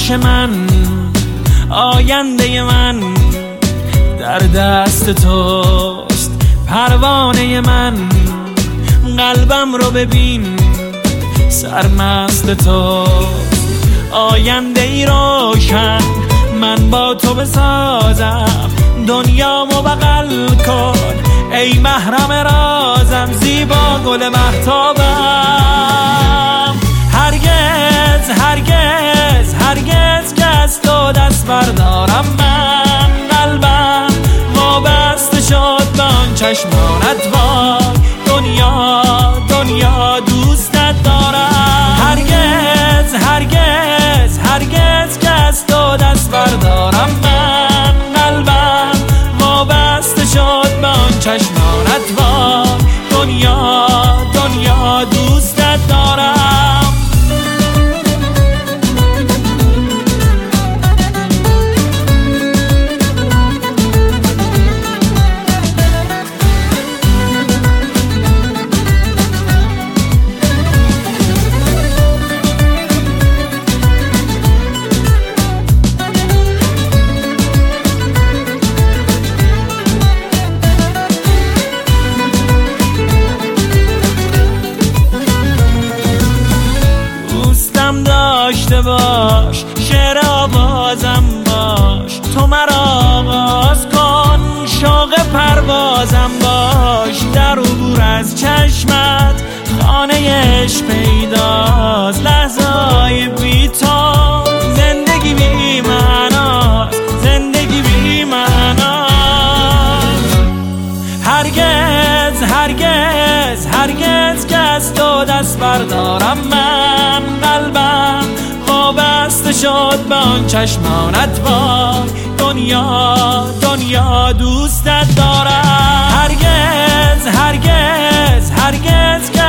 آتش من، آینده من در دست توست. پروانه من، قلبم رو ببین سرمست توست. آینده ای روشن من با تو بسازم، دنیامو بغل کن ای محرم رازم، زیبا گل مهتابم. هرگز هرگز هرگز که از تو دست بردارم من، قلبم وابسته شد به آن چشمانت وای. دنیا دنیا دوستت دارم. هرگز هرگز هرگز که از تو دست بردارم من، قلبم وابسته شد به آن چشمانت وای. دنیا دنیا دوستت دارم. داشته باش شعر آوازم باش، تو مرا آغاز کن شوق پروازم باش. در عبور از چشمت خانه عشق پیداست، لحظه‌های بی تو زندگی بی معناست، زندگی بی معناست. هرگز هرگز هرگز که از تو دست بردارم من، قلبم وابسته شد به آن چشمانت وای. دنیا دنیا دوستت دارم. هرگز هرگز هرگز که